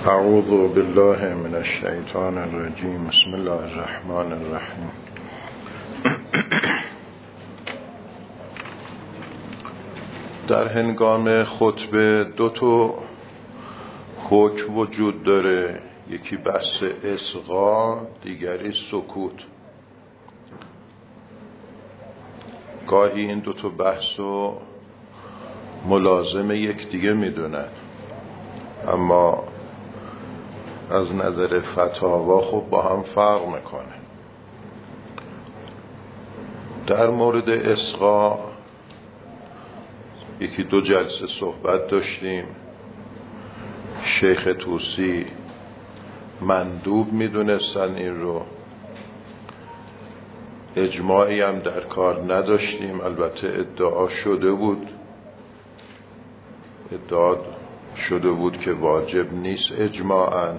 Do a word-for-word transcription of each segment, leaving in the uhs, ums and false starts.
اعوذ بالله من الشیطان الرجیم. بسم الله الرحمن الرحیم. در هنگام خطبه دو تا حکم وجود داره، یکی بحث اصغا، دیگری سکوت. گاهی این دو تا بحث رو ملازم یک دیگه میدونن، اما از نظر فتاوا خب با هم فرق میکنه. در مورد اصغا یکی دو جلسه صحبت داشتیم. شیخ طوسی مندوب میدونستن این رو، اجماعی هم در کار نداشتیم. البته ادعا شده بود ادعا شده بود که واجب نیست اجماعاً،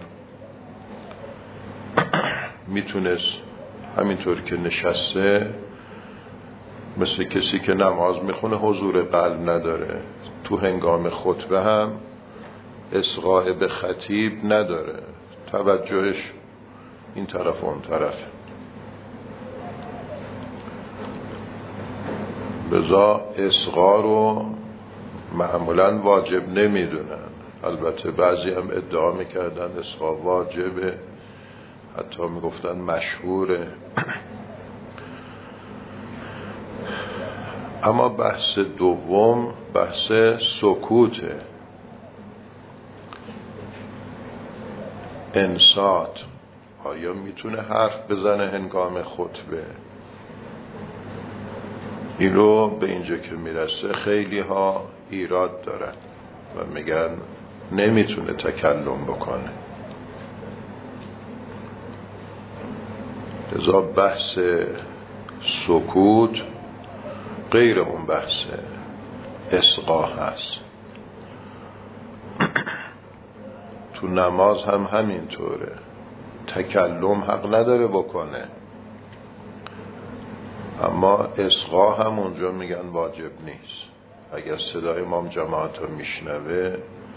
میتونست همینطور که نشسته مثل کسی که نماز میخونه حضور قلب نداره، تو هنگام خطبه هم اصغاء به خطیب نداره، توجهش این طرف و اون طرف. لذا اصغاء رو معمولا واجب نمیدونن. البته بعضی هم ادعا میکردن اصغاء واجبه، حتی میگفتن مشهوره. اما بحث دوم بحث سکوته، انصات. آیا میتونه حرف بزنه هنگام خطبه؟ این رو به اینجا که میرسه خیلی ها ایراد دارن و میگن نمیتونه تکلم بکنه. لذا بحث سکوت غیر اون بحث اصغا هست. تو نماز هم همینطوره، تکلم حق نداره بکنه، اما اصغا هم اونجا میگن واجب نیست. اگر صدای امام جماعت رو میشنوه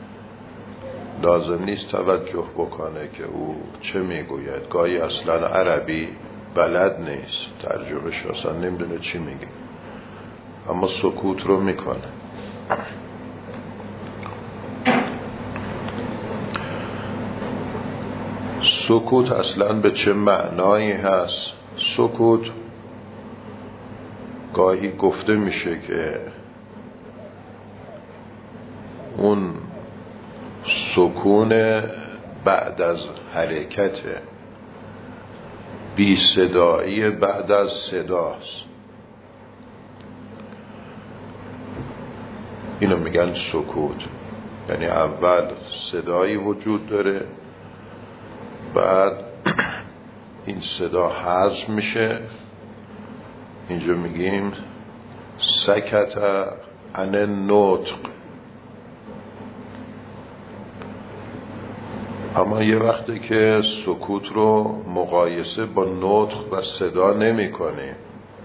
لازم نیست توجه بکنه که او چه میگوید. گاهی اصلا عربی بلد نیست، ترجمهش اصلا نمیدونه چی میگه، اما سکوت رو میکنه. سکوت اصلا به چه معنایی هست؟ سکوت گاهی گفته میشه که اون سکون بعد از حرکته، بی صدایی بعد از صداست. اینو میگن سکوت. یعنی اول صدایی وجود داره، بعد این صدا حذف میشه. اینجا میگیم سکت عن النطق. اما یه وقتی که سکوت رو مقایسه با نطق و صدا نمی کنیم،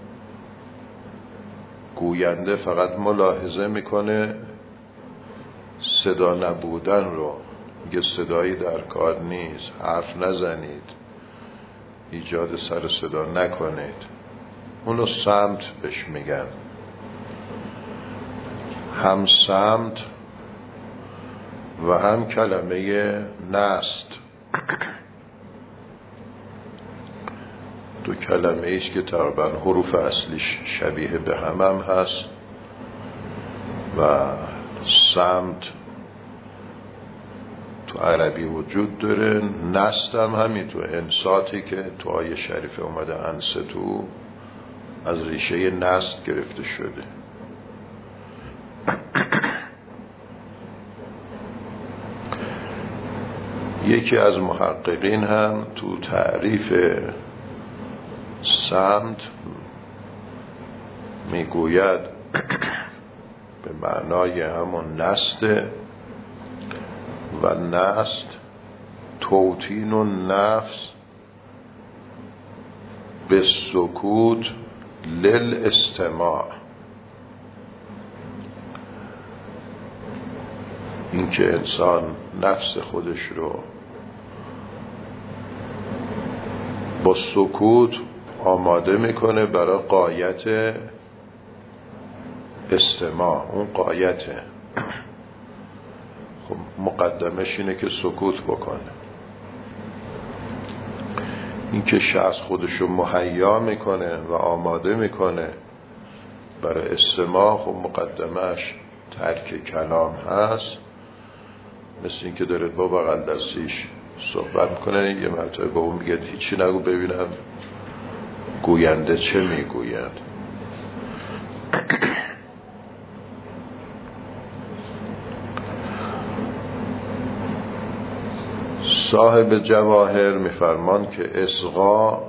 گوینده فقط ملاحظه میکنه صدا نبودن رو، میگه صدایی در کار نیست، حرف نزنید، ایجاد سر صدا نکنید. اونو صمت بهش میگن. هم صمت و هم کلمه نست، دو کلمه ایش که تقریبا حروف اصلیش شبیه به هم هم هست. و صمت تو عربی وجود داره، نست هم همینطور. انصاتی که تو آیه شریف اومده انصتو از ریشه نست گرفته شده. یکی از محققین هم تو تعریف صمت میگوید به معنای همون نسته و نست توطین النفس به سکوت للاستماع. این که انسان نفس خودش رو با سکوت آماده میکنه برای غایت استماع. اون غایته. خب مقدمش اینه که سکوت بکنه. این که شخص خودشو مهیا میکنه و آماده میکنه برای استماع، خب مقدمش ترک کلام هست. مثل این که داره با بغل دستیش صحبت میکنه، یه مرتبه با اون میگه هیچی نگو ببینم گوینده چه میگوید. صاحب جواهر میفرمان که اصغا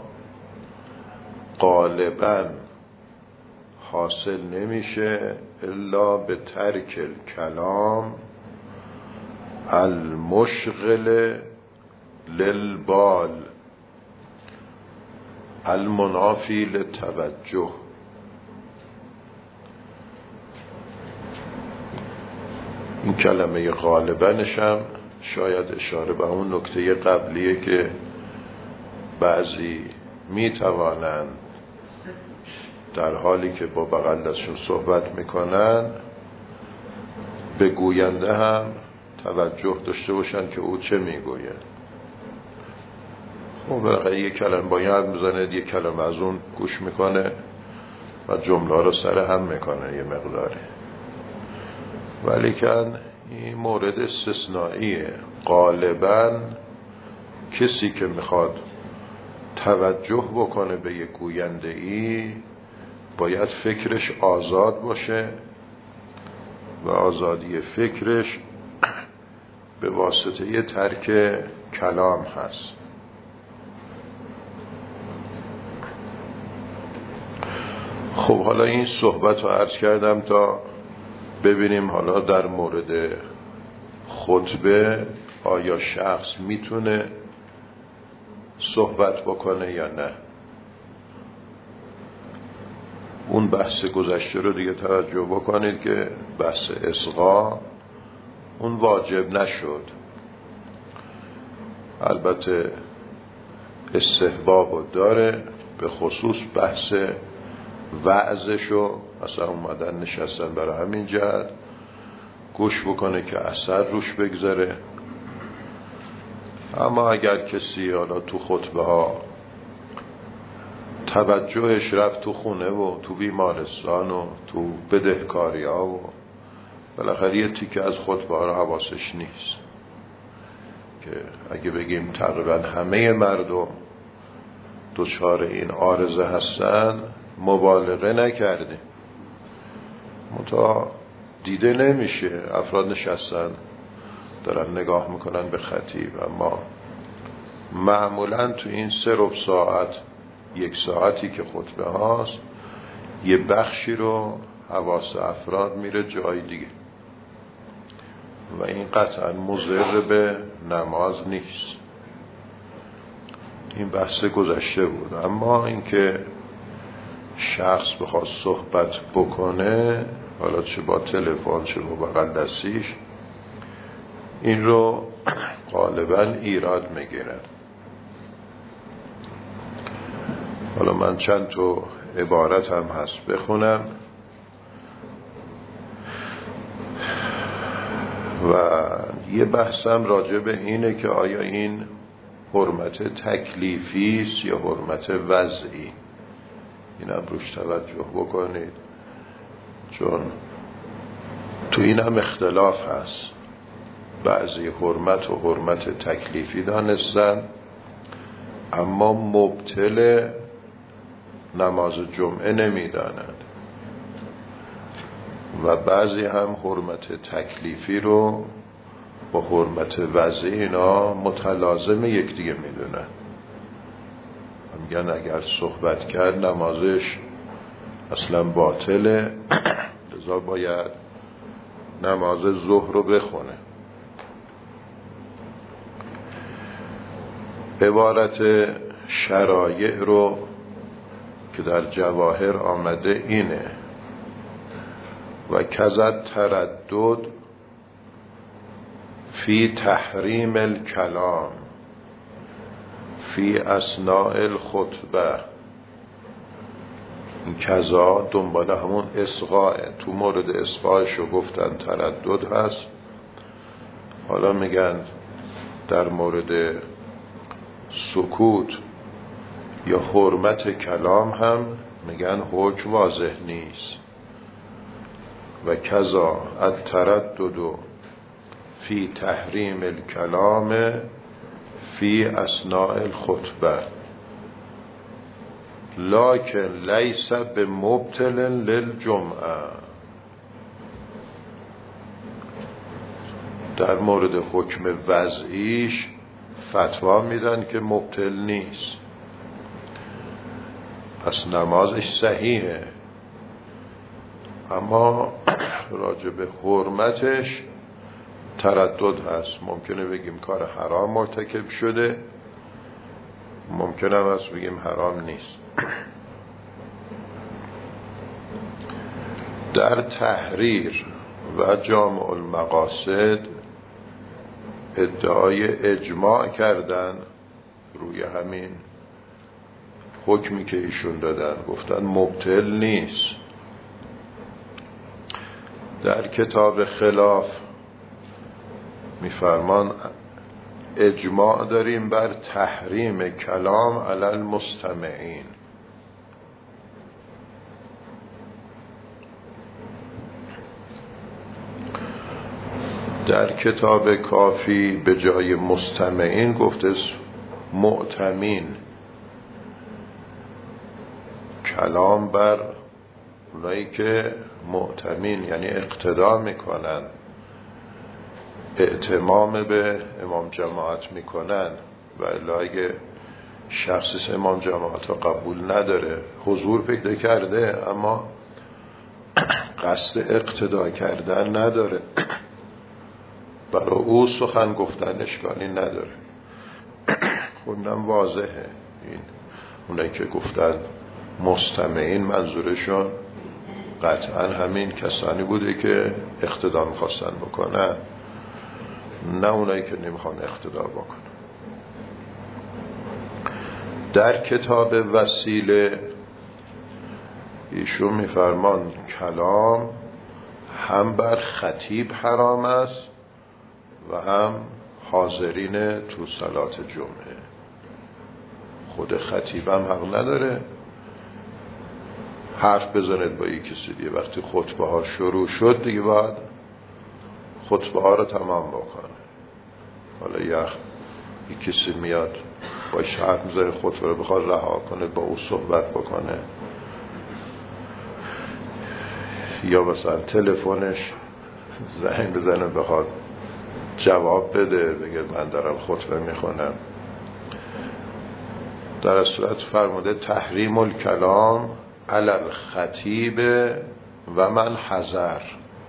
غالباً حاصل نمیشه الا به ترک الکلام المشغل للبال المنافی للتوجه. این کلمه غالباً نشم شاید اشاره به اون نکته قبلیه که بعضی میتوانند در حالی که با بغل دستشون صحبت میکنن به گوینده هم توجه داشته باشن که او چه میگوید. خب بالاخره یک کلمه با این حرف میزنه، یک کلمه از اون گوش میکنه و جمله رو سر هم میکنه یه مقداری. ولی کن این مورد استثنائیه. غالباً کسی که میخواد توجه بکنه به یک گوینده ای باید فکرش آزاد باشه و آزادی فکرش به واسطه ترک کلام هست. خب حالا این صحبت رو عرض کردم تا ببینیم حالا در مورد خطبه آیا شخص میتونه صحبت بکنه یا نه. اون بحث گذشته رو دیگه توجه بکنید که بحث اصغا اون واجب نشد. البته استحباب داره، به خصوص بحث وعظشو مثلا اومدن نشستن برای همین جهت گوش بکنه که اثر روش بگذاره. اما اگر کسی حالا تو خطبه ها توجهش رفت تو خونه و تو بیمارستان و تو بدهکاری ها و بالاخره یه تیکه از خطبه ها رو حواسش نیست، که اگه بگیم تقریبا همه مردم دچار این عارضه هستن مبالغه نکردیم. منتها دیده نمیشه، افراد نشستن دارن نگاه میکنن به خطیب، اما معمولا تو این سه ربع ساعت یک ساعتی که خطبه هاست یه بخشی رو حواس افراد میره جای دیگه و این قطعا مضر به نماز نیست. این بحث گذشته بود. اما اینکه شخص بخواد صحبت بکنه، حالا چه با تلفن چه با بغل دستیش، این رو غالبا ایراد میگیرن. حالا من چند تا عبارت هم هست بخونم و یه بحثم راجع به اینه که آیا این حرمت تکلیفی است یا حرمت وضعی. این هم روش توجه بکنید، چون تو این هم اختلاف هست. بعضی حرمت و حرمت تکلیفی دانستن اما مبطل نماز جمعه نمیدانند و بعضی هم حرمت تکلیفی رو با حرمت وضعی اینا متلازم یکدیگه میدونن. میگن اگر صحبت کرد نمازش اصلا باطله، لذا باید نماز ظهر رو بخونه. عبارت شرایع رو که در جواهر آمده اینه: و کذا تردد فی تحریم الکلام فی اثناء الخطبه. این کذا دنبال همون اصغاء. تو مورد اصغایشو گفتن تردد هست، حالا میگن در مورد سکوت یا حرمت کلام هم میگن حکم واضح نیست. و کذا التردد فی تحریم الکلام فی اثناء الخطبه لکن لیس بمبطل للجمعه. در مورد حکم وضعیش فتوا میدن که مبطل نیست، پس نمازش صحیحه. اما راجع به حرمتش تردد هست. ممکنه بگیم کار حرام مرتکب شده، ممکنه هم هست بگیم حرام نیست. در تحریر و جامع المقاصد ادعای اجماع کردن روی همین حکمی که ایشون دادن، گفتن مبطل نیست. در کتاب خلاف میفرمان اجماع داریم بر تحریم کلام علی المستمعین. در کتاب کافی به جای مستمعین گفته مؤتمین، کلام بر اونایی که مؤتمین یعنی اقتدا میکنن، اعتمام به امام جماعت میکنن. و الا اگه شخص امام جماعت رو قبول نداره، حضور پیدا کرده اما قصد اقتدا کردن نداره، برای او سخن گفتن اشکالی نداره. خوندم واضحه. این اونایی که گفتن مستمعین منظورشون قطعا همین کسانی بوده که اقتدا میخواستن بکنن، نه اونایی که نمیخوان اقتدا بکنن. در کتاب وسیله ایشون میفرمان کلام هم بر خطیب حرام است و هم حاضرین تو صلات جمعه. خود خطیب هم حق نداره حرف بزنید با یک کسی دیگه. وقتی خطبه ها شروع شد دیگه باید خطبه ها رو تمام بکنه. حالا یه یک کسی میاد با شرط میذاره خطبه رو بخواد رها کنه، با او صحبت بکنه، یا مثلا تلفنش زنگ بزنه بخواد جواب بده، بگه من دارم خطبه میخونم. در صورت فرموده تحریم الکلام علی الخطیب و من حضر.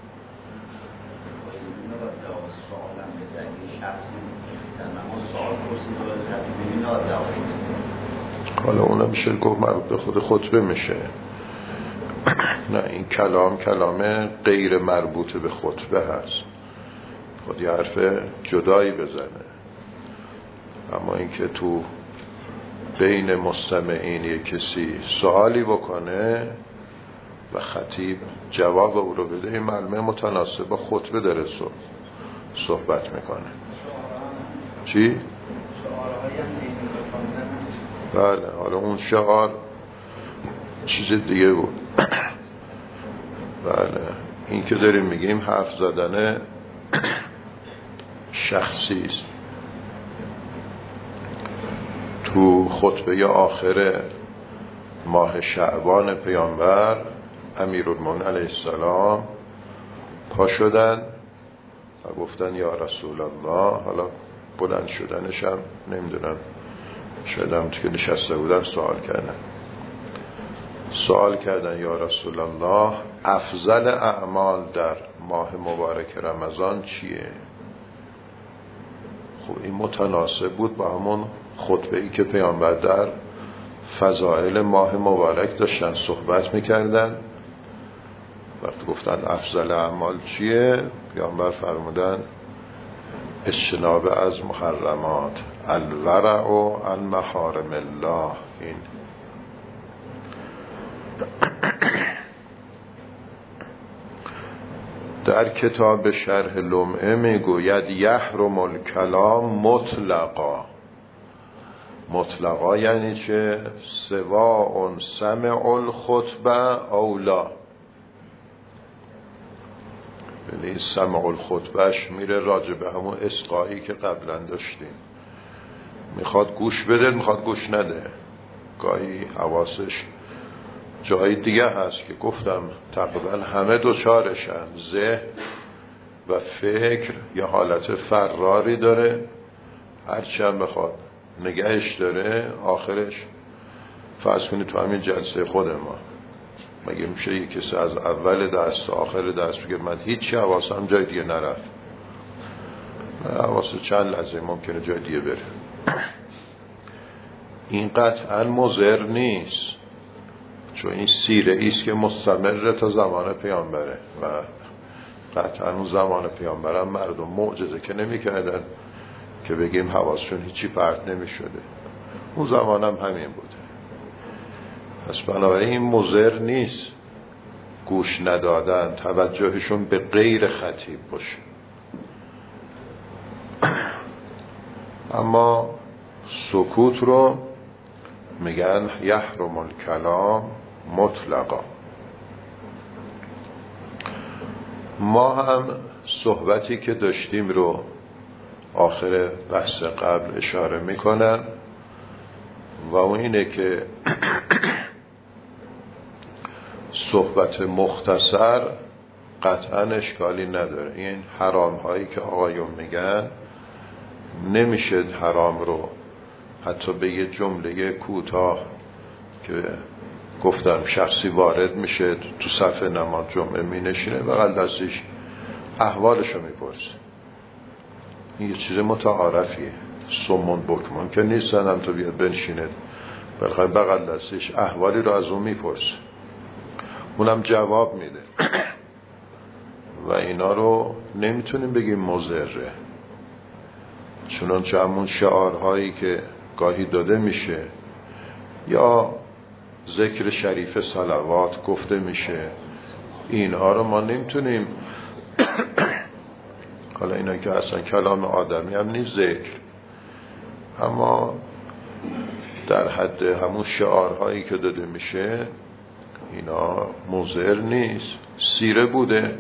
حالا اونم میشه گفت مربوط به خود خطبه میشه. نه، این کلام کلام غیر مربوط به خطبه هست، خود یه حرف جدایی بزنه. اما اینکه تو بین مستمعین یک کسی سوالی بکنه و خطیب جواب او رو بده، این معلومه متناسب با خطبه داره صحبت میکنه. چی؟ بله، حالا اون شعار چیز دیگه بود. بله، این که داریم میگیم حرف زدن شخصی است. تو خطبه آخر ماه شعبان پیامبر امیرالمومنین علیه السلام پا شدن و گفتن یا رسول الله. حالا بلند شدنش هم نمیدونم، شاید هم که نشسته بودن سوال کردن سوال کردن یا رسول الله افضل اعمال در ماه مبارک رمضان چیه؟ خب این متناسب بود با همون خطبه ای که پیامبر در فضائل ماه مبارک داشتن صحبت میکردن. وقتی گفتن افضل اعمال چیه، پیامبر فرمودن اجتناب از محرمات، الورع عن محارم الله. این در کتاب شرح لمعه میگوید یحرم الکلام مطلقا. مطلقا یعنی چه؟ سواء سمع الخطبه اولا. یعنی سمع الخطبهش میره راجع به همون اسقایی که قبلا داشتیم، میخواد گوش بده میخواد گوش نده. گاهی حواسش جای دیگه هست که گفتم تقریبا همه دوچارشن. ذهن و فکر یه حالت فراری داره، هرچی هم بخواد نگهش داره آخرش. فرض کنید تو همین جلسه خود ما مگه میشه یک کسی از اول دست تا آخر دست بگه من هیچی حواسم جای دیگه نرفت؟ حواس چند لحظه ممکنه جای دیگه بره. این قطعا مضر نیست، چون این سیره ایست که مستمر تا زمان پیامبره و قطعا اون زمان پیامبرم مردم معجزه که نمی کردن که بگیم حواسشون هیچی پرت نمی شده. اون زمانم همین بوده. پس بنابراین این مضر نیست گوش ندادن، توجهشون به غیر خطیب باشه. اما سکوت رو میگن یحرم الکلام مطلقا. ما هم صحبتی که داشتیم رو آخر بحث قبل اشاره میکنن و اون اینه که صحبت مختصر قطعا اشکالی نداره. این حرام هایی که آقایون میگن نمیشه حرام رو حتی به یه جمله کوتاه که گفتم شخصی وارد میشه تو صفحه نماز جمعه مینشینه بغل دستش احوالشو میپرسه. این یه چیز متعارفیه. سمون بکمون که نیستن هم تو بیاد بنشینه بلخواه بغل دستش احوالی رو از اون میپرسه، اونم جواب میده و اینا رو نمیتونیم بگیم مضره. چنانچه همون شعارهایی که گاهی داده میشه یا ذکر شریف صلوات گفته میشه، اینها رو ما نمیتونیم حالا اینا که اصلا کلام آدمی هم نیست ذکر، اما در حد همون شعارهایی که داده میشه اینا مضر نیست. سیره بوده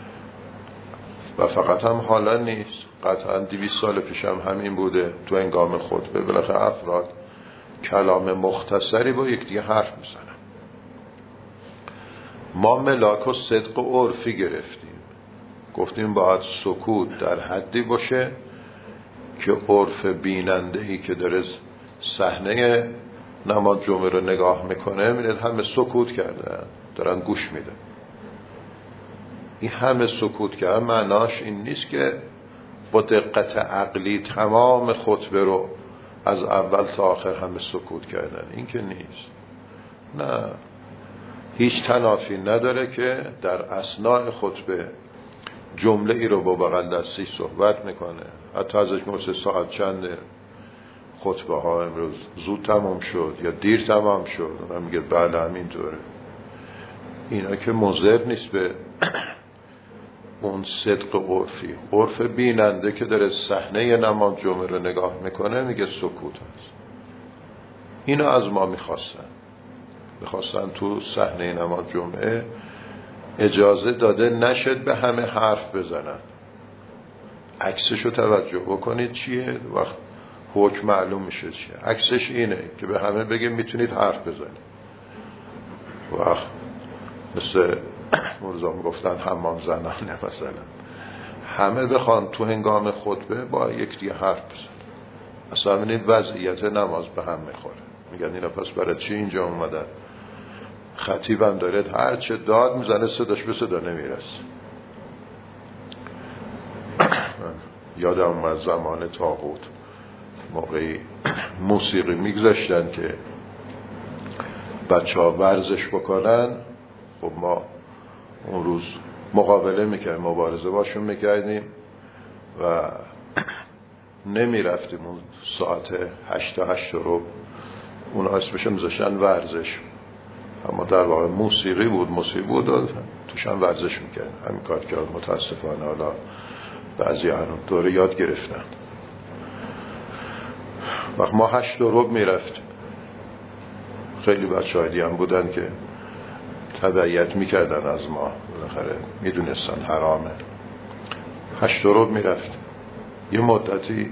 و فقط هم حالا نیست، قطعا دویست سال پیش هم همین بوده. تو هنگام خطبه بالاخره افراد کلام مختصری با یک دیگه حرف میزنن. ما ملاک و صدق و عرفی گرفتیم، گفتیم باید سکوت در حدی باشه که عرف بینندهی که داره صحنه نماز جمعه رو نگاه میکنه میدید همه سکوت کردن دارن گوش میدن. این همه سکوت کردن معناش این نیست که با دقت عقلی تمام خطبه رو از اول تا آخر همه سکوت کردن، این که نیست. نه، هیچ تنافی نداره که در اثناء خطبه جمله ای رو با بغل دستی صحبت میکنه. حتی ازش میپرسه ساعت چند خطبه ها امروز زود تمام شد یا دیر تمام شد، اونم میگه بله همینطوره. اینا که مضر نیست به اون صدق عرفی. عرف بیننده که داره صحنه نماز جمعه رو نگاه میکنه میگه سکوت هست. اینا از ما میخواستن میخواستن تو صحنه نماز جمعه اجازه داده نشد به همه حرف بزنن. عکسشو توجه بکنید چیه وقت حکم معلوم میشه چیه. عکسش اینه که به همه بگه میتونید حرف بزنید. وقت مثل مرزام گفتن حمام زنانه مثلا همه بخوان تو هنگام خطبه با یک دیگه حرف بزن، اصلا ببینید وضعیت نماز به هم میخوره. میگن اینا پس برای چی اینجا اومدن؟ خطیبم داره هر چه داد میزنه صداش به صدا نمیرسه. یادم اومد زمان طاغوت موقعی موسیقی میگذاشتن که بچه ها ورزش بکنن، خب ما اون روز مقابله میکردیم، مبارزه باشون میکردیم و نمی رفتیم اون ساعت هشت تا هشت رو، اون اسمش میذاشتن ورزش، اما در واقع موسیقی بود، موسیقی بود و توش هم ورزش میکرد. همین کار که متاسفانه حالا بعضی هنوز دوره یاد گرفتن. وقت ما هشت و ربع میرفتیم، خیلی بچه های دیگه هم بودن که تبعیت میکردن از ما، بالاخره میدونستن حرامه. هشت و ربع میرفتیم. یه مدتی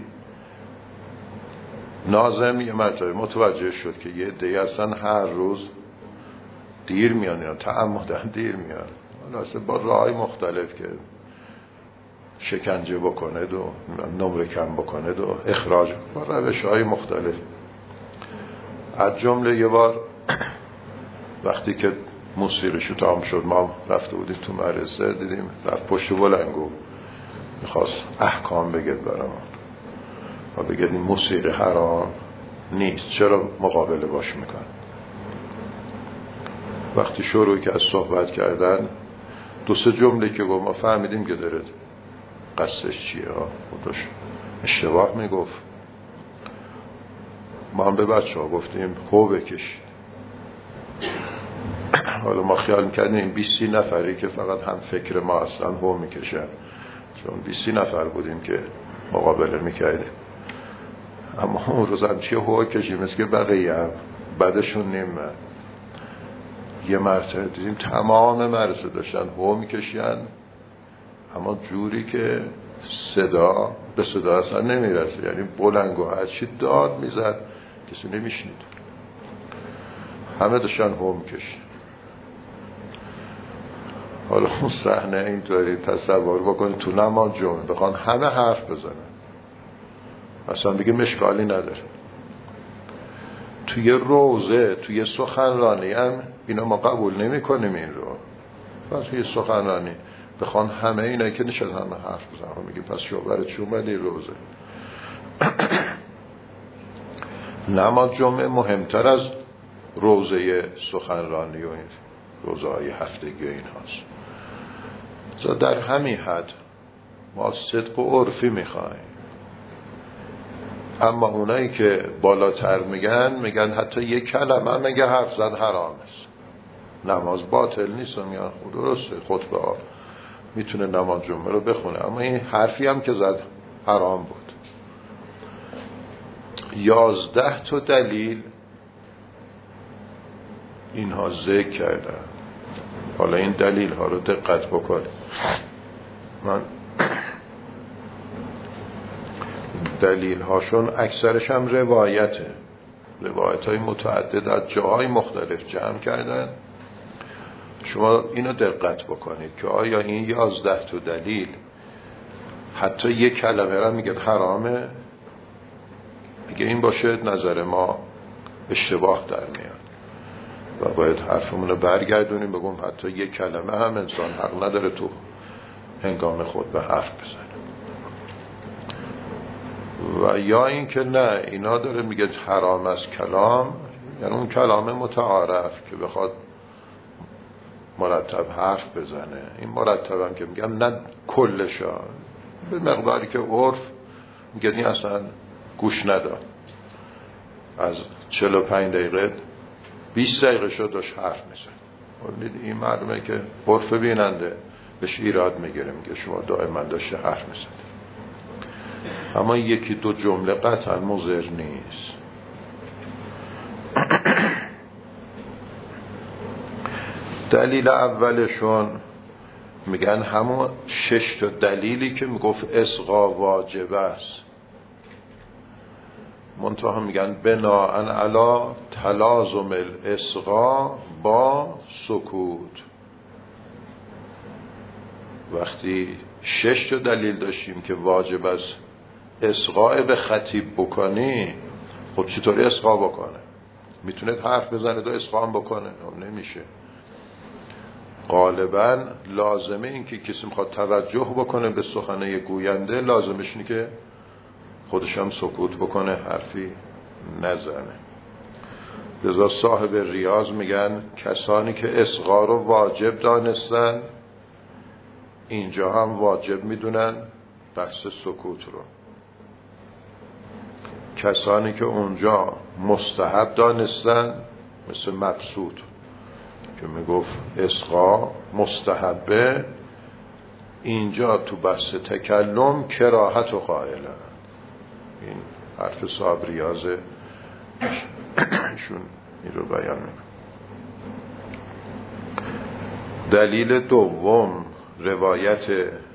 ناظم یه مرتبه متوجه شد که یه عده‌ای اصلا هر روز دیر میان یا تعمدن دیر میان، حالا با راه‌های مختلف که شکنجه بکنه و نمره کم بکنه و اخراج با روش‌های مختلف. از جمله یه بار وقتی که موسیقیشو تمام شد، ما رفته بودیم تو مدرسه، دیدیم رفت پشت بلنگو میخواست احکام بگید برامون و بگید این موسیقی حرام نیست، چرا مقابله باش میکن. وقتی شروع که از صحبت کردن، دو سه جمله که گفت ما فهمیدیم که داره قصدش چیه، خودش اشتباه میگفت. ما هم به بچه ها گفتیم هو بکش. حالا ما خیال میکردیم این بیستی نفری که فقط هم فکر ما اصلا هو میکشن، چون بیستی نفر بودیم که مقابله میکردیم، اما اون روز هم چیه هو کشیم مثل که بقیه هم بعدشون نیم. یه مرتبه دیدیم تمام مدرسه داشتن هو میکشن، اما جوری که صدا به صدا اصلا نمیرسه، یعنی بلنگو هرچی داد میزد کسی نمیشنید، همه داشتن هو میکشن. حالا اون صحنه اینطوری تصور بکنید تو نماز جمعه بخوان همه حرف بزنن، اصلا بگه مشکالی نداره. توی روزه، توی سخنرانی هم اینا ما قبول نمی کنیم این رو، پس توی سخنرانی بخوان همه اینا که نشد همه حرف بزنن، میگیم پس شوبرت چون بدی روزه. نماز جمعه مهمتر از روزه سخنرانی و این روزه های هفتگی این هاست. در همین حد ما صدق و عرفی میخوایم، اما اونایی که بالاتر میگن میگن حتی یک کلمه میگه حرف زد حرام است، نماز باطل نیست. میگن خود درسته، خطبه ها میتونه نماز جمعه رو بخونه، اما این حرفی هم که زد حرام بود. یازده تا دلیل اینها ذکر کردن. حالا این دلیل ها رو دقت بکنید. من دلیل هاشون اکثرش هم روایته، روایت های متعدد از جاهای مختلف جمع کردن. شما اینو دقت بکنید که آیا این یازده تا دلیل حتی یک کلمه را میگه حرامه؟ اگه این باشه نظر ما اشتباه در میاد و باید حرفمون رو برگردونیم، بگم حتی یک کلمه هم انسان حق نداره تو هنگام خود به حرف بزنه. و یا این که نه، اینا داره میگه حرام از کلام، یعنی اون کلام متعارف که بخواد مرتب حرف بزنه. این مرتب هم که میگم نه کلشا، به مقداری که عرف میگه این اصلا گوش نداد، از چهل و پنج دقیقه بیست دقیقه شد داشت حرف میزن. این معلومه که عرف بیننده بهش ایراد میگیره، میگه شما دائما داشته حرف میزن. اما یکی دو جمله قطعا مضر نیست. دلیل اولشون میگن همون شش تا دلیلی که میگفت اسقا واجب است، منتها میگن بناءً علی تلازم الاسقا با سکوت. وقتی شش تا دلیل داشتیم که واجب است اسقا به خطیب بکنی، خب چطوری اسقا بکنه؟ میتونه حرف بزنه دو اسقا هم بکنه؟ نمیشه. غالبا لازمه این که کسی میخواد توجه بکنه به سخنه گوینده، لازمش اینه که خودش هم سکوت بکنه، حرفی نزنه. لذا صاحب ریاض میگن کسانی که اسقا رو واجب دانستن اینجا هم واجب میدونن بحث سکوت رو. کسانی که اونجا مستحب دانستن، مثل مقصود که میگفت اسقا مستحبه، اینجا تو بحث تکلم کراهت و قائلن. این حرف صاحب ریاضه شون این رو بیان میکنه. دلیل دوم روایت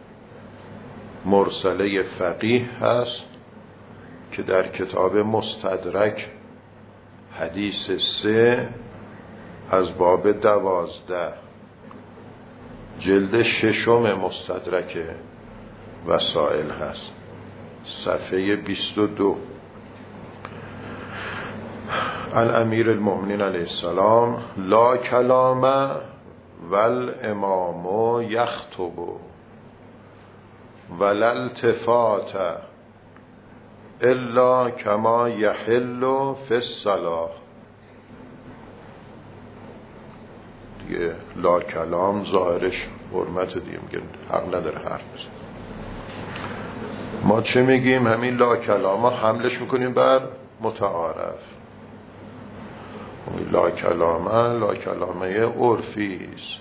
مرسله فقیه هست که در کتاب مستدرک حدیث سه از باب دوازده جلد ششم مستدرک وسائل هست، صفحه بیست و دو. الامیر المؤمنین علیه السلام لا کلام والامام یخطب ولا التفات الا کما یحل فی الصلاة. دیگه لا کلام ظاهرش حرمت، دیگه میگن حق نداره حرف بزن. ما چه میگیم؟ همین لا کلام ها حملش میکنیم بر متعارف. لا کلامه لا کلامه عرفیست.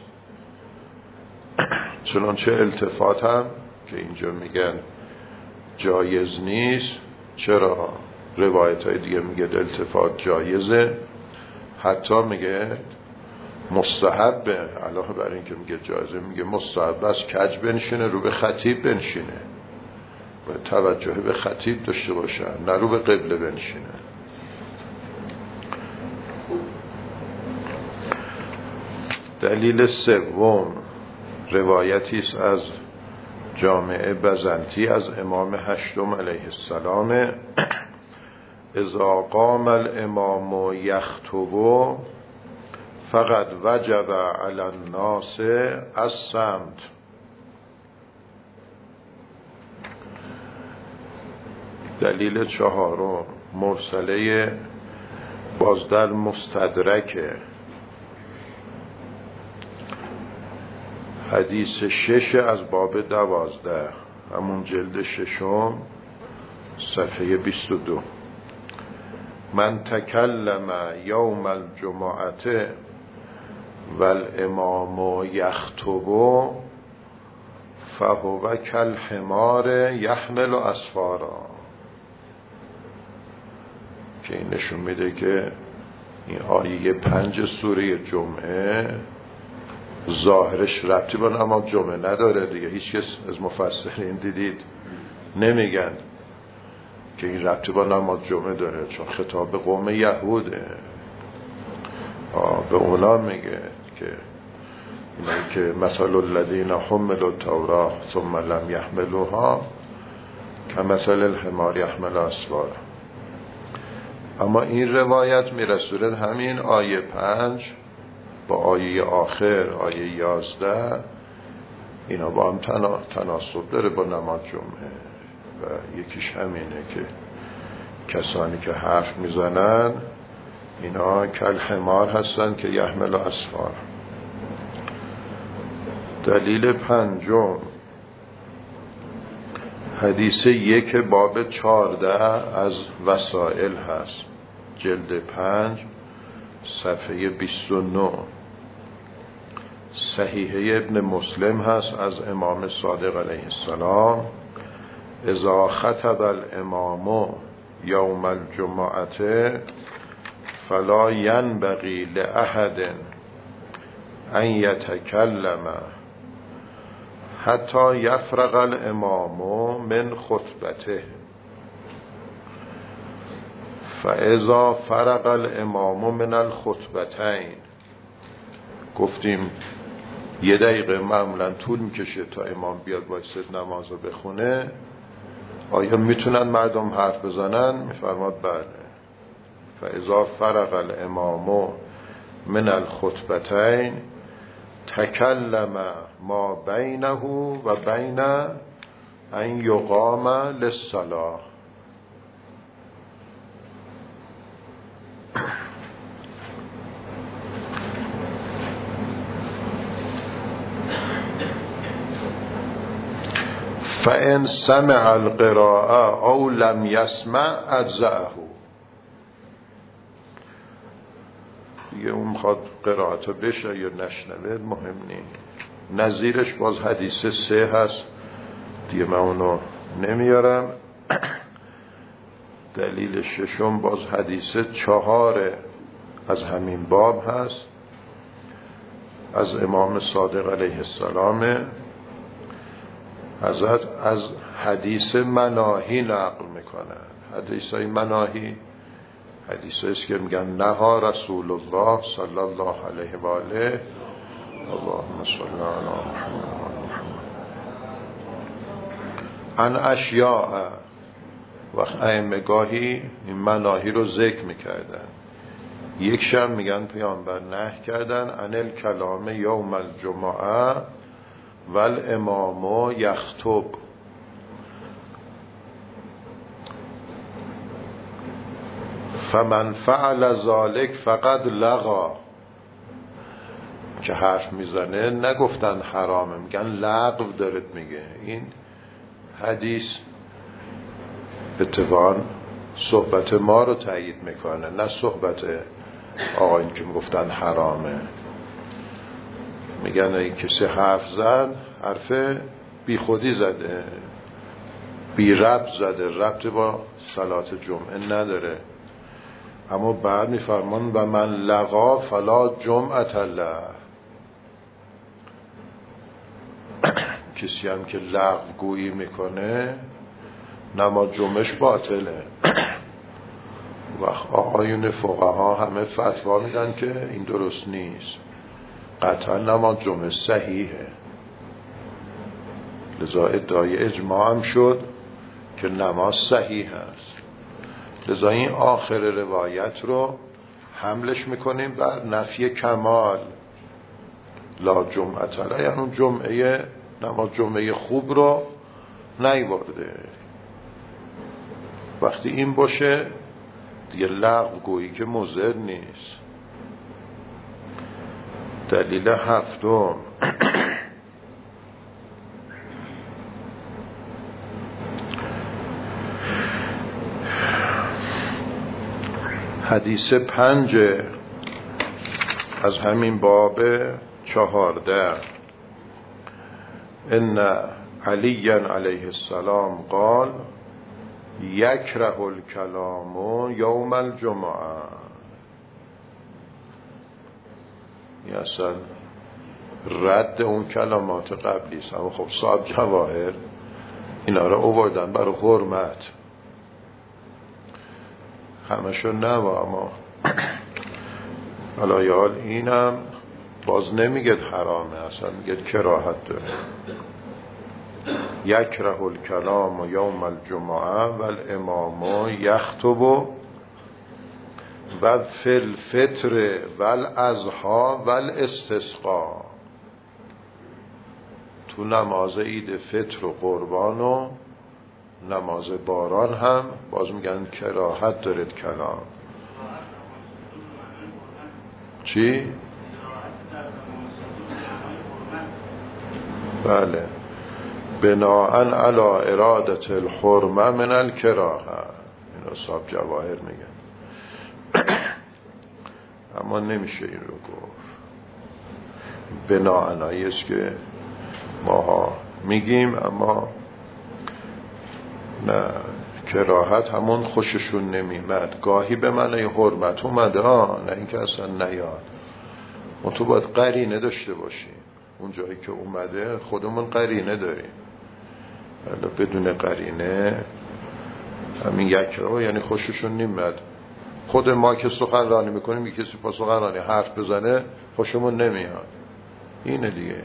چنانچه التفات هم که اینجا میگن جایز نیست. چرا؟ روایت های دیگه میگه التفات جایزه، حتی میگه مستحبه. علاوه بر این که میگه جایزه، میگه مستحب است کج بنشینه، رو به خطیب بنشینه و توجه به خطیب داشته باشه، نه رو به قبله بنشینه. دلیل سوم روایتی است از جامع بزنطی از امام هشتم علیه السلام: اذا قام الامام یخطب فقد وجب علی الناس الصمت. دلیل چهارم مرسله باز در مستدرک حدیث شش از باب دوازده، همون جلد ششم صفحه بیست و دو: من تکلم یوم الجمعه والامام یخطب فهو کالحمار یحمل اسفارا. که این نشون میده که این آیه پنج سوره جمعه ظاهرش ربطی با نماز جمعه نداره دیگه. هیچ کس از مفسرین دیدید نمیگن که این ربطی با نماز جمعه داره، چون خطاب به قوم یهوده. به اونا میگه که اینه که مثل الذین حملوا التوراة ثم لم یحملوها کمثل الحمار یحمل اسفارا. اما این روایت میرسونه همین آیه پنج با آیه آخر، آیه یازده، اینا با هم تناسب داره با نماز جمعه. و یکیش همینه که کسانی که حرف میزنن اینا کالحمار هستن که یحمل اسفار. دلیل پنجم حدیث یک باب چارده از وسائل هست، جلد پنج صفحه بیست و نه. صحیحه ابن مسلم هست از امام صادق علیه السلام: اذا خطب الامام یوم الجمعه فلا ینبغی لأحد ان یتکلم حتی یفرغ الامام من خطبته فاذا فرغ الامام من الخطبتین. گفتیم یه دقیقه معمولا طول میکشه تا امام بیاد وایساد نماز رو بخونه. آیا میتونن مردم حرف بزنن؟ میفرماد بله. فاذا فرغ الامام من الخطبتین تکلم ما بینه و بین ان یقام للصلاة. فان سمع القراءه او لم يسمع اجزأه. دیگه اون میخواد قرائت بشه یا نشنوه مهم نیست. نظیرش باز حدیث سه هست دیگه من اونو نمیارم. دلیل ششم باز حدیث چهار از همین باب هست از امام صادق علیه السلام. حضرت از حدیث مناهی نقل میکنن. حدیث های مناهی حدیث هست که میگن نها رسول الله صلی الله علیه و آله اللهم صل علی محمد عن اشیاء. وقت ائمه گاهی این مناهی رو ذکر میکردن. یک شب میگن پیامبر نهی کردن عن الکلام یوم الجمعه والامام یخطب. فمن فعل ذلك فقد لغا. که حرف میزنه نگفتن حرامه، میگن لغو دارد میگه. این حدیث اتفاقا صحبت ما رو تایید میکنه نه صحبت آقایون که میگفتن حرامه. میگن این کسی حرف زد حرف بی خودی زده، بی ربط زده، ربط با صلات جمعه نداره. اما بعد میفرمان و من لغا فلا جمعت له. کسی هم که لغو گویی میکنه نماز جمعش باطله. و آقایون فقها همه فتوا میدن که این درست نیست، قطعا نماز جمعه صحیحه. لذا ادعای اجماع هم شد که نماز صحیح است. لذا این آخر روایت رو حملش میکنیم بر نفی کمال. لا جمعه له، یعنی اون جمعه نماز جمعه خوب رو نیورده. وقتی این باشه دیگه لغو گویی که مضر نیست. دلیل هفتم حدیث پنج از همین باب چهارده. ان علی علیه السلام قال یکره الکلام یوم الجمعه. این اصلا رد اون کلمات قبلی است. اما خب صاحب جواهر اینا رو آوردن برای حرمت، همشو نه اما حالا اینم باز نمیگه حرامه، اصلا میگه کراهت داره. یکره الکلام یوم الجمعه والامام یخطب و فی الفطر والاضحی والاستسقا. تو نماز عید فطر و قربان و نماز باران هم باز میگن کراهت دارد کلام. چی؟ بله، بناءن علی ارادت الحرمه من الکراهه. این اصحاب جواهر میگن. اما نمیشه این رو گفت. بناءن است که ماها میگیم، اما نه، کراهت همون خوششون نمیمد. گاهی به معنی حرمت اومده ها، نه اینکه اصلا نیاد. اون تو باید قرینه داشته باشی. اون جایی که اومده خودمون قرینه داریم، ولی بدون قرینه همین یک رو یعنی خوششون نمیاد. خود ما که سخنرانی میکنیم یکی کسی با سخنرانی حرف بزنه خوشمون نمیاد. اینه دیگه.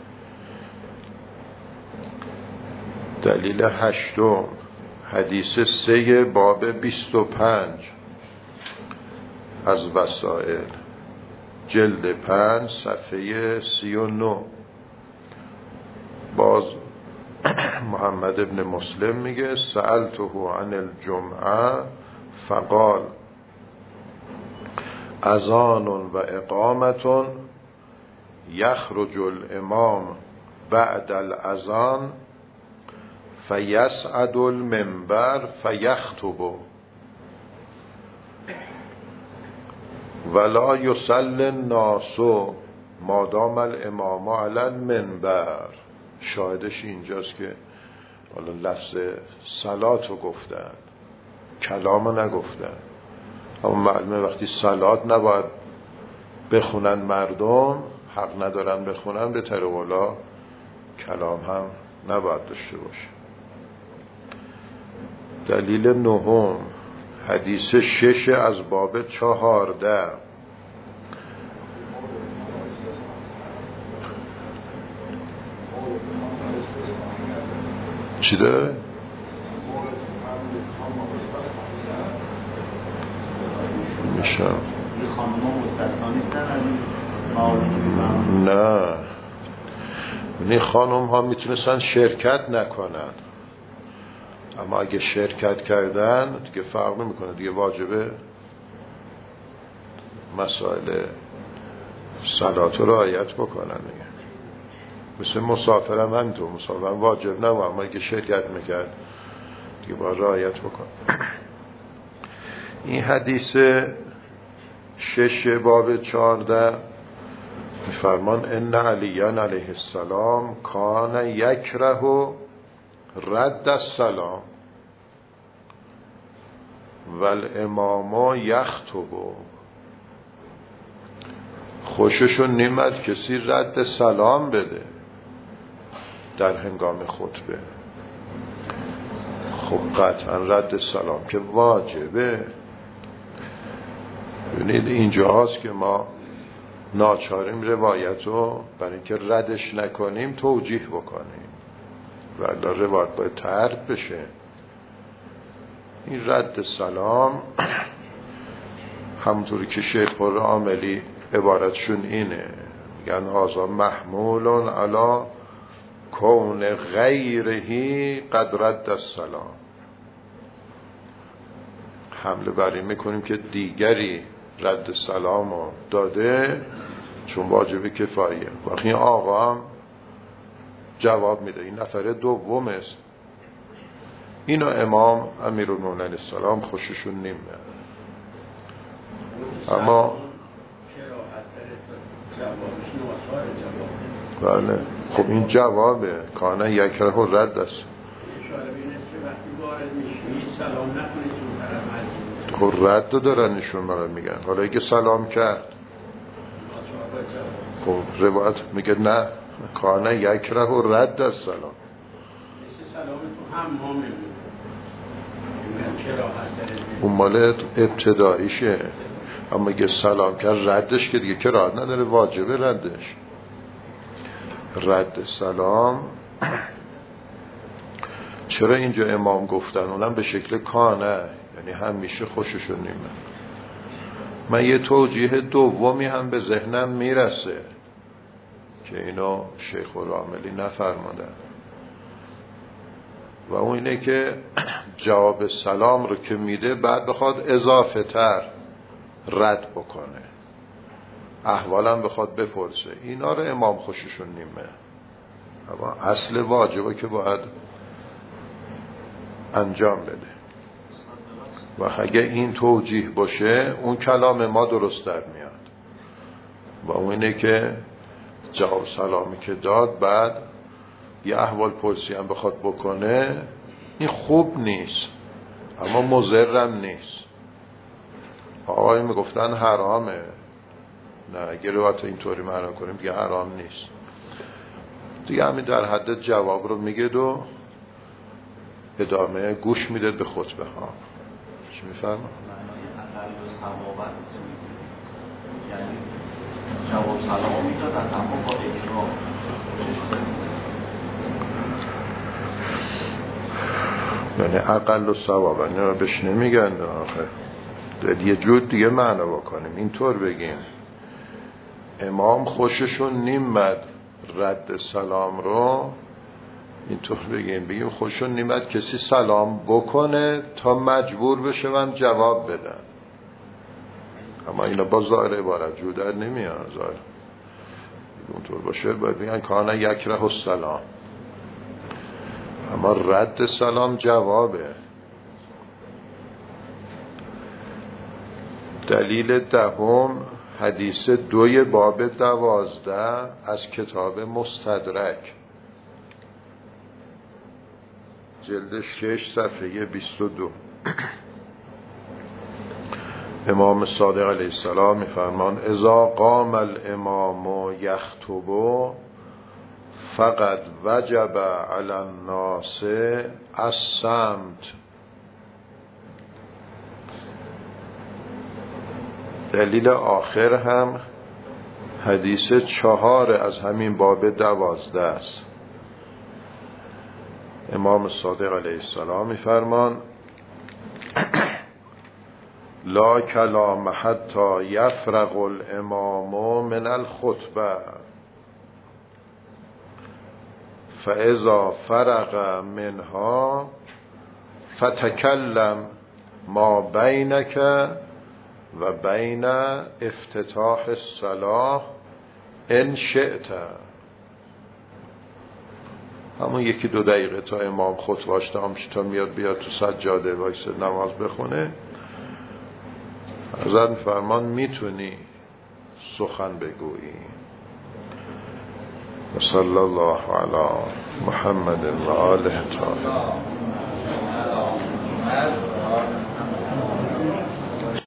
دلیل هشتم حدیث سه باب بیست و پنج از وسائل، جلد پنج صفحه سی و نو. باز محمد ابن مسلم میگه سألته عن الجمعه فقال اذان و اقامت یخرج الامام بعد الاذان فیسعد المنبر فیخطب ولا یصلی الناس مادام الامام علی المنبر. شاهدش اینجاست که حالا لفظ صلات رو گفتن، کلام رو نگفتن. اما معلومه وقتی صلات نباید بخونن مردم، حق ندارن بخونن، به طریق اولا کلام هم نباید داشته باشه. دلیل نهم حدیث شش از باب چهارده. چی داره؟ میشم نه، این خانم ها میتونستن شرکت نکنن، اما اگه شرکت کردن دیگه فرق نمیکنه، دیگه واجبه مسائل صلات رو رعایت بکنن دیگه. مثل مسافر هم همینطور، مسافر هم واجب نه، اما اگه شرکت میکرد دیگه باید رعایت بکن. این حدیث شش باب چهارده میفرمان ان علیان علیه السلام کان یکره رد السلام والامام یخطب. خوششون نمیاد کسی رد سلام بده در هنگام خطبه. خب قطعا رد سلام که واجبه. ببینید اینجا هست که ما ناچاریم روایت رو برای اینکه ردش نکنیم توجیه بکنیم، ولی روایت باید ترک بشه. این رد سلام همونطوری که شیخ پر عاملی عبارتشون اینه، میگن هذا محمول علی کون غیرهی قد رد السلام. حمله بر این میکنیم که دیگری رد سلام رو داده چون واجب کفایه. وقتی این آقا هم جواب میده، این نفر دوم است. اینو امام امیرالمومنین علیه السلام خوششون نمیاد. اما بله خب این جوابه، کانه یکره و رد است. خب رد رو دارن نشون مرا میگن. حالا اگه سلام کرد خب روایت میگه نه، کانه یکره و رد است سلام. اون مال ابتداییشه، اما اگه سلام کرد ردش که دیگه کراهت نداره، واجبه ردش. رد سلام چرا اینجا امام گفتن؟ اونم به شکل کانه، یعنی همیشه خوششون نیمه. من یه توجیه دومی هم به ذهنم میرسه که اینو شیخ العاملی نفرمودن و اون اینه که جواب سلام رو که میده بعد بخواد اضافه تر رد بکنه، احوالم بخواد بپرسه. اینا رو امام خوششون نیمه، اما اصل واجبه که باید انجام بده. و اگه این توجیه باشه اون کلام ما درست در میاد و اون اینه که جواب سلامی که داد بعد یه احوال پرسی هم بخواد بکنه، این خوب نیست اما مضرم نیست. آقای میگفتن حرامه، نه اگه روایت اینطوری معنا کنیم دیگه حرام نیست دیگه. همین در حد جواب رو میگه و ادامه گوش میده به خطبه ها. چی میفرما؟ یعنی جواب سلام میدادن اما با اکرام. یعنی اقل و ثواب اینا بهش نمیگن آخه. یه جور دیگه معنا بکنیم، اینطور بگیم امام خوششون نیمد رد سلام رو، اینطور بگیم بگیم خوششون نیمد کسی سلام بکنه تا مجبور بشه من جواب بدن. اما اینا با ظاهر عبارت جو در نمیان. ظاهر اونطور باشه باید بگن کانه یکره السلام. اما رد سلام جوابه. دلیل دهم حدیث دوی باب دوازده از کتاب مستدرک جلد شش صفحه بیست و دو. امام صادق علیه السلام میفرمان اذا قام الامام یخطب فقد وجب علی الناس الصمت. دلیل آخر هم حدیث چهار از همین باب دوازده است. امام صادق علیه السلام میفرمان لا کلام حتی یفرغ الامام من الخطبه فاذا فرغ منها فتکلم ما بینک و بین افتتاح الصلاة ان شئت. همون یکی دو دقیقه تا امام خطبه‌اش تمام شه تا میاد بیاد تو سجاده وایسه نماز بخونه، حضرت میفرمان میتونی سخن بگویی. و صلی الله علی محمد و آله الطاهرین.